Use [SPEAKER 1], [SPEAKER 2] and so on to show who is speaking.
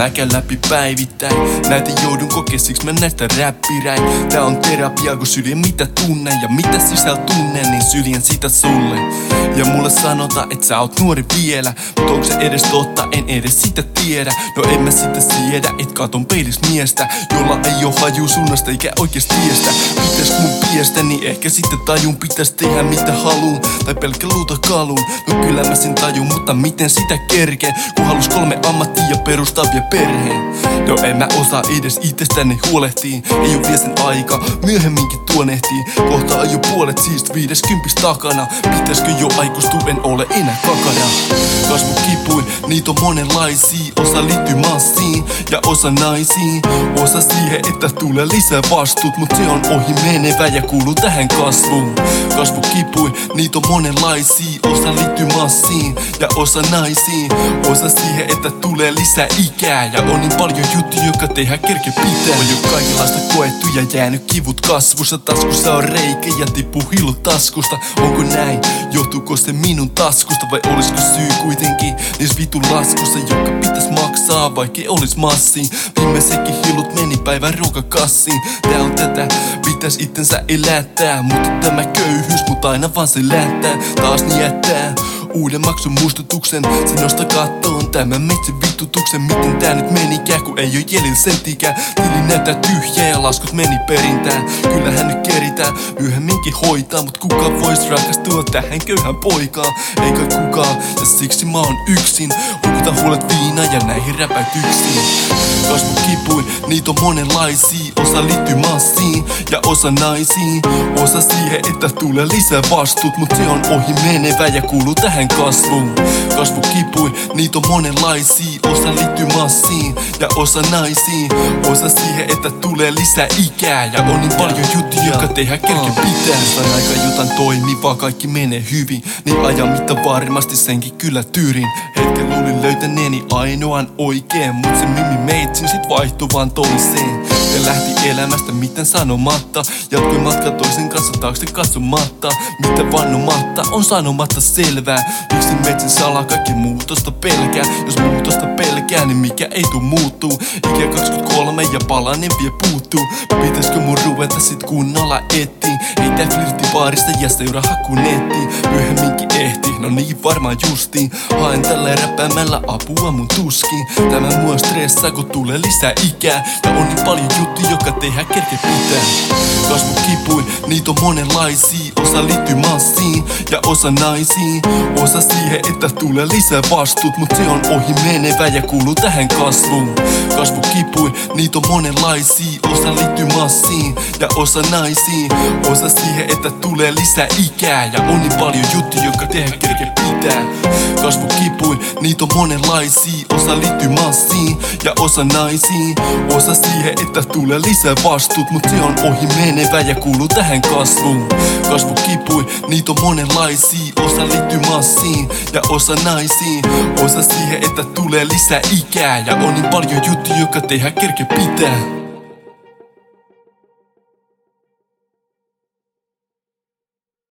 [SPEAKER 1] mä käyn läpi päivittäin. Näitä joudun kokea, siksi mä näistä räppiräin. Tää on terapia, kun syljen mitä tunnen ja mitä sisällä tunnen, niin syljen sitä sulle. Ja mulle sanotaan, et sä oot nuori vielä, mut onko se edes totta, en edes sitä tiedä. No en mä sitä siedä, et katon peilis miestä, jolla ei oo haju suunnasta eikä oikeesti tiestä. Pitäis mun piestä, niin ehkä sitten tajun, pitäis tehdä mitä haluun, tai pelkkä luuta kaluun. No kyllä mä sen tajun, mutta miten sitä kerkeen, kun halus 3 ammattia ja perustaa vielä perheen. No en mä osaa edes itsestäni huolehtii, ei oo vielä sen aika, myöhemminkin tuonehtii. Kohta on jo puolet siitä 50 takana, pitäiskö jo aikuistua, en ole enää kakana. Kasvukipuin, niitä on monenlaisia, osa liittyy massiin ja osa naisiin. Osa siihen, että tulee lisää vastuut, mut se on ohi menevä ja kuuluu tähän kasvuun. Kasvukipuin, niitä on monenlaisia, osa liittyy massiin ja osa naisiin. Osa siihen, että tulee lisää ikää ja on niin paljon juttuja, joka tehdään kerke pitää. On jo kaikenlaista koettu ja jäänyt kivut kasvussa, taskussa on reikä ja tippuu hillut taskusta. Onko näin? Johtuuko se minun taskusta vai olisiko syy kuitenkin niis vitun laskussa, joka pitäis maksaa vaikkei olis massiin. Viimeisetkin hillut meni päivän ruokakassiin. Tää on tätä, pitäis itsensä elättää, mutta tämä köyhyys mut aina vaan se lähtää. Taas niin jättää uuden maksun muistutuksen, se nosta kattoon tämän metsin vittutuksen. Miten tää nyt menikään, kun ei oo jäljellä senttikään. Tili näyttää tyhjää ja laskut meni perintään. Kyllähän nyt keritään, myöhemminkin hoitaa, mut kuka vois rakastua tähän köyhän poikaan? Ei kai kukaan, ja siksi mä oon yksin. Hukutan huolet viinaa ja näihin räpäytyksiin. Kasvukipuin, niitä on monenlaisia, osa liittyy massiin ja osa naisiin. Osa siihen, että tulee lisää vastuut, mut se on ohi menevä ja kuuluu tähän kasvuun. Kasvukipuin, niitä on monenlaisia, osa liittyy massiin ja osa naisiin. Osa siihen, että tulee lisää ikää ja on niin paljon juttuja, jotka tehdään kerke pitää. Tämän aika jutan toimivaa, kaikki menee hyvin, niin ajan mitä varmasti senkin kyllä tyrin. Hetken luulin löytäneeni ainoan oikeen, mut se mimi meitsin sit vaihtui vaan toiseen. Ja lähti elämästä miten sanomatta, jatkoi matka toisen kanssa taakse katsomatta. Mitä vannomatta on sanomatta selvää, miksi metsin salaa kaikki muutosta pelkää. Jos muutosta pelkää, niin mikä ei tuu muuttuu. Ikä 23 ja palanen vie puuttuu. Pitäiskö mun ruveta sit kunnolla etsiin? Ei tää flirtti baarista ja seuraa haku nettiin. Myöhemminkin ehti, no niin varmaan justiin. Haen tällä räppäämällä apua mun tuskiin. Tämä mua stressaa, kun tulee lisää ikää. Ja on niin paljon juttuja, joka tehdään kerke pitää. Kasvukipuin, niitä on monenlaisia, osa liittyy massiin ja osa naisiin. Osa siihen, että tulee lisää vastuut, mut se on ohi menevä ja kuuluu tähän kasvuun. Kasvukipuin, niitä on monenlaisia, osa liittyy massiin ja osa naisiin. Osa siihen, että tulee lisää ikää ja on niin paljon juttuja, joka tehdään kerke pitää. Kasvukipuin, niitä on monenlaisia, osa liittyy massiin ja osa naisiin. Osa siihen, että tulee lisää vastuut, mut se on ohi menevä ja kuuluu tähän kasvuun. Kasvukipuin, niitä on monenlaisia, osa liittyy massiin ja osa naisiin. Osa siihen, että tulee lisää ikää ja on niin paljon juttuja, joka tehdään kerke pitää.